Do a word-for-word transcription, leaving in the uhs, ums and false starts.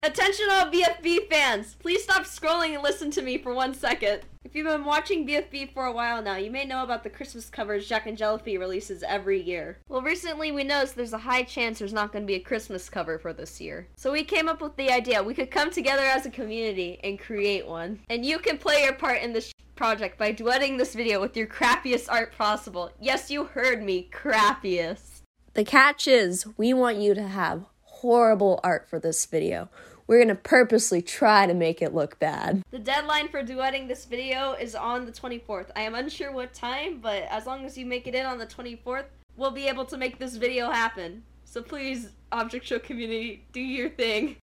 Attention all B F B fans! Please stop scrolling and listen to me for one second. If you've been watching B F B for a while now, you may know about the Christmas covers Jack and Jellyfy releases every year. Well, recently we noticed there's a high chance there's not going to be a Christmas cover for this year. So we came up with the idea we could come together as a community and create one. And you can play your part in this project by duetting this video with your crappiest art possible. Yes, you heard me, crappiest. The catch is, we want you to have horrible art for this video. We're gonna purposely try to make it look bad. The deadline for duetting this video is on the twenty-fourth. I am unsure what time, but as long as you make it in on the twenty-fourth, we'll be able to make this video happen. So please, Object Show community, do your thing.